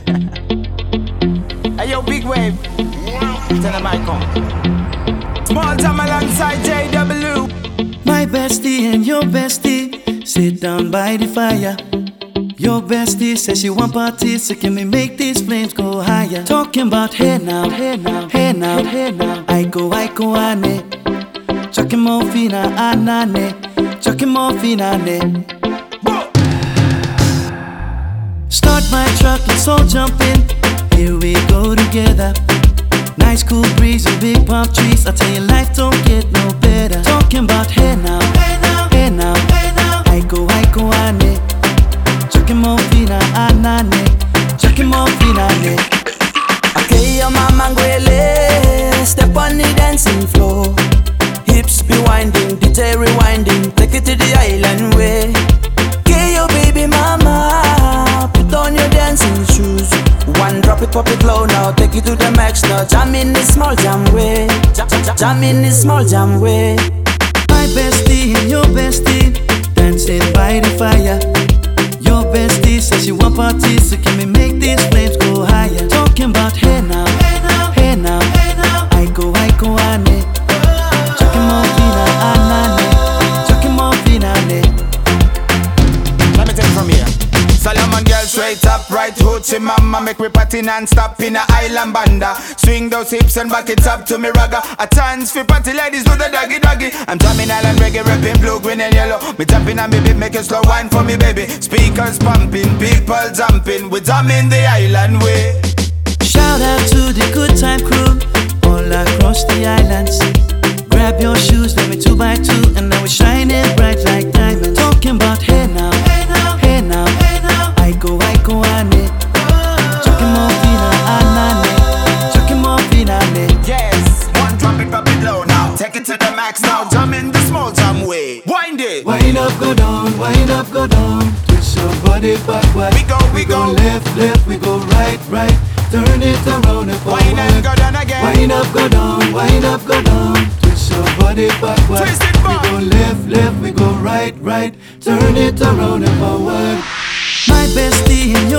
Hey yo, big wave. Tell them I come. Small time alongside JW. My bestie and your bestie sit down by the fire. Your bestie says she want parties, so can we make these flames go higher? Talking about hey now, hey now, hey now, hey now. I go ane. Chucking more fina anane. Chucking more fina ne. Start my truck, let's all jump in. Here we go together. Nice cool breeze and big palm trees. I tell you, life don't get no better. Talking about hey now, hey now, hey now, hey now. I go ane. Chucking more fina anane. Chucking more fina ne. Okay, your mama ngwele. Step on the dancing floor. Hips be winding, DJ rewinding. Take it to the island way. Okay, your baby mama. Put on your dancing shoes. One drop it, pop it low now. Take it to the max now. Jam in this small jam way. Jam in this small jam way. My bestie and your bestie dancing by the fire. Your bestie says she want parties, so can we make these flames go higher? Talking about hey now, hey now, hey now, hey now. I go ane. Chucking more fina anane. Chucking more fina ne. Let me take it from here. Solomon girl straight up, right hoochie mama. Make me party non-stop in a island banda. Swing those hips and back it up to me ragga. A chance for party ladies do the doggy doggy. I'm drumming island reggae, rapping blue, green and yellow. Me tapping on me beat, make a slow wine for me baby. Speakers pumping, people jumping. We drumming the island way. Shout out to the good time crew all across the islands. Grab your shoes, let me 2x2, and now we're shining bright like diamonds. Talking about hey now, hey now, hey now, hey now. I go ane. Chucking more fina anane. Chucking more fina ne. Yes, one drop it low now. Take it to the max now. Jump in the small jam way. Wind it. Wind up, go down, wind up, go down. Twist your body backward. We go. Left, left, we go right, right. Turn it around and forward. Wind and go down again. Wind up, go down, wind up, go down. Twist your body backward. Twist it We back. go left, left, we go right, right. Turn it around and forward. My bestie and